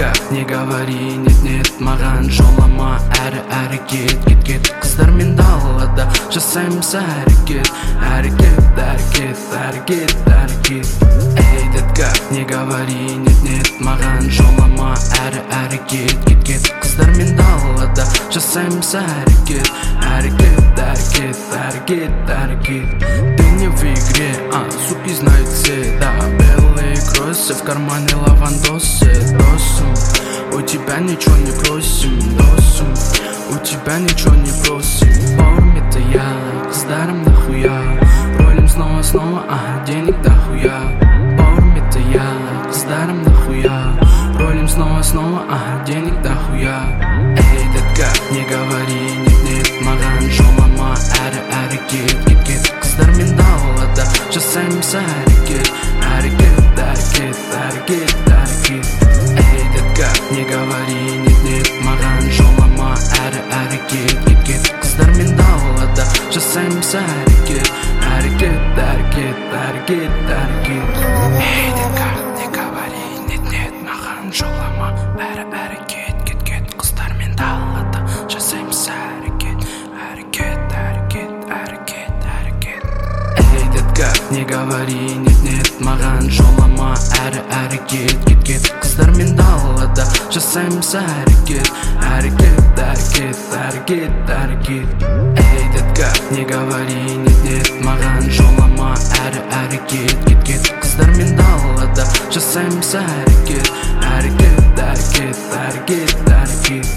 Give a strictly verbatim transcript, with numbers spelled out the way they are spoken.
детка, не говори нет-нет маған жолама, әрі-әрі кет, кет-кет қыздармен далада жасаймыз әрекет, әрекет, әрекет, әрекет, әрекет. Эй, детка, не говори нет-нет маған жолама, әрі-әрі кет, кет-кет қыздармен далада жасаймыз әрекет, әрекет, әрекет, әрекет, әрекет. Ты не в игре, а суки знают все, да. Белые кроссы в кармане лавандосы, досум. У тебя ничего не просим, досум. У тебя ничего не просим. Форме-то я, қыздарым нахуя. Ролим снова-снова, а денег дохуя. Форме-то я, қыздарым нахуя. Ролим снова-снова, а денег дохуя. Эй, детка, не говори нет-нет маған жолама, әрі-әрі кет, кет-кет қыздармен далада жасаймыз әрекет, әрекет, әрекет, әрекет, әрекет. Эй, детка, не говори нет-нет маған жолама, әрі-әрі кет, кет-кет қыздармен далада жасаймыз әрекет, әрекет, әрекет, әрекет, әрекет. Эй, детка, не говори нет-нет маған жолама, әрі-әрі кет, кет-кет қыздармен далада жасаймыз әрекет, әрекет, әрекет, әрекет, әрекет. Эй, детка, не говори нет-нет маған жолама, әрі-әрі кет, кет-кет қыздармен далада жасаймыз әрекет, әрекет, әрекет, әрекет, әрекет. Эй, детка, не говори нет-нет маған жолама, әрі-әрі кет, кет-кет қыздармен далада жасаймыз әрекет, әрекет, әрекет, әрекет, әрекет.